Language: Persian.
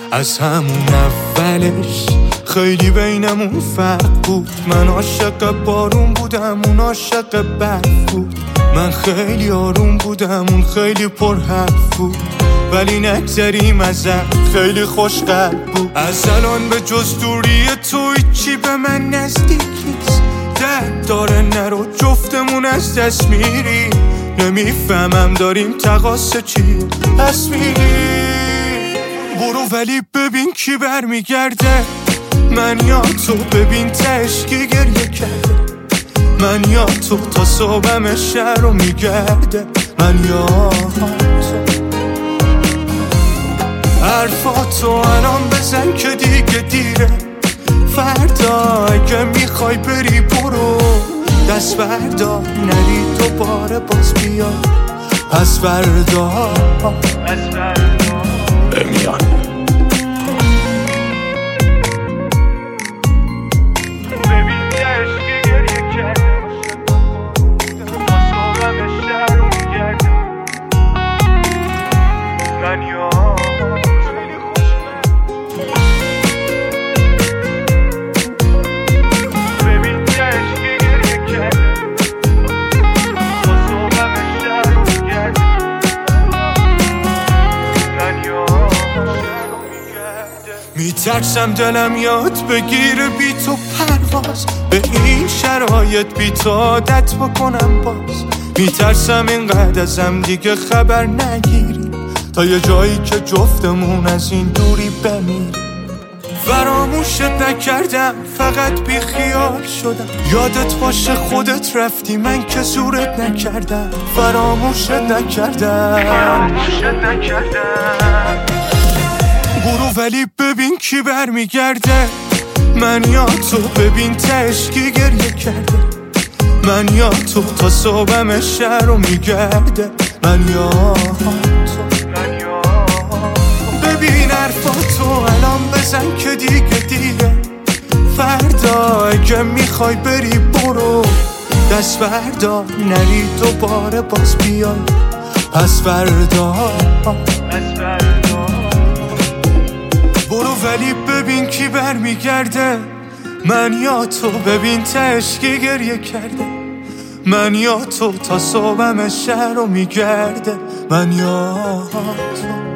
از همون اولش خیلی بینمون فرق بود. من عاشق بارون بودم، اون عاشق برف بود. من خیلی آروم بودم، اون خیلی پر حرف بود. ولی نگذریم ازت، خیلی خوشقلب بود. از الان به جز دوری تو هیچی به من نزدیک نیست. درد داره نرو، جفتمون از دست میری. نمیفهمم داریم تقاص چی پس میری. برو ولی ببین کی برمیگرده. من یا تو، ببین تهش کی گریه کرده. من یا تو تا صبحم شهر رو میگرده. من یا تو. حرفاتو الان بزن که دیگه دیره. فردا اگه میخوای بری برو، دست بردار نری دوباره باز بیا. پس فردا بمیان. میترسم دلم یاد بگیره بی تو پرواز، به این شرایط بی تو عادت بکنم باز. میترسم اینقدر ازم دیگه خبر نگیری، تا یه جایی که جفتمون از این دوری بمیری. فراموشت نکردم، فقط بی خیال شدم. یادت باشه خودت رفتی، من که زورت نکردم. فراموشت نکردم. برو ولی ببین کی برمیگرده. من یا تو، ببین تهش کی گریه کرده. من یا تو تا صبحم شهر رو میگرده. من یا تو. ببین حرفاتو الان بزن که دیگه دیره. فردا اگه میخوای بری برو، دست بردار نری دوباره باز بیای. پس فردا برو ولی ببین کی برمیگرده. من یا تو، ببین تهش کی گریه کرده. من یا تو تا صبحم شهر رو میگرده. من یا تو.